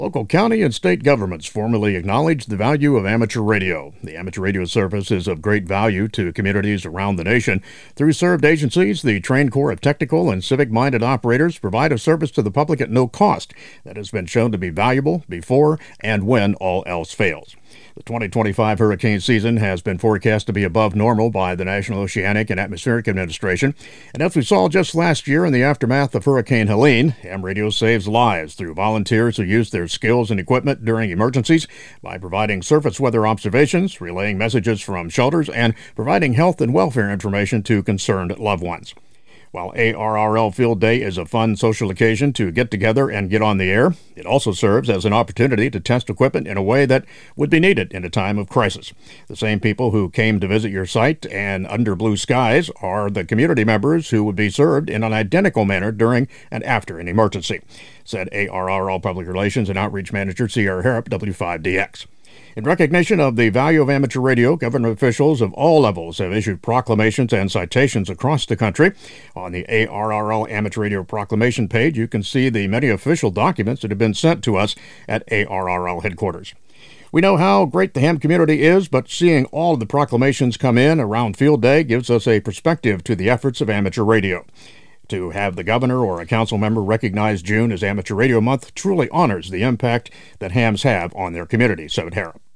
Local county and state governments formally acknowledge the value of amateur radio. The amateur radio service is of great value to communities around the nation. Through served agencies, the trained corps of technical and civic-minded operators provide a service to the public at no cost that has been shown to be valuable before and when all else fails. The 2025 hurricane season has been forecast to be above normal by the National Oceanic and Atmospheric Administration. And as we saw just last year in the aftermath of Hurricane Helene, ham radio saves lives through volunteers who use their skills and equipment during emergencies by providing surface weather observations, relaying messages from shelters, and providing health and welfare information to concerned loved ones. While ARRL Field Day is a fun social occasion to get together and get on the air, it also serves as an opportunity to test equipment in a way that would be needed in a time of crisis. The same people who came to visit your site and under blue skies are the community members who would be served in an identical manner during and after an emergency, said ARRL Public Relations and Outreach Manager Sierra Harrop, W5DX. In recognition of the value of amateur radio, government officials of all levels have issued proclamations and citations across the country. On the ARRL Amateur Radio Proclamation page, you can see the many official documents that have been sent to us at ARRL headquarters. We know how great the ham community is, but seeing all of the proclamations come in around Field Day gives us a perspective to the efforts of amateur radio. To have the governor or a council member recognize June as Amateur Radio Month truly honors the impact that hams have on their community, said Harrop.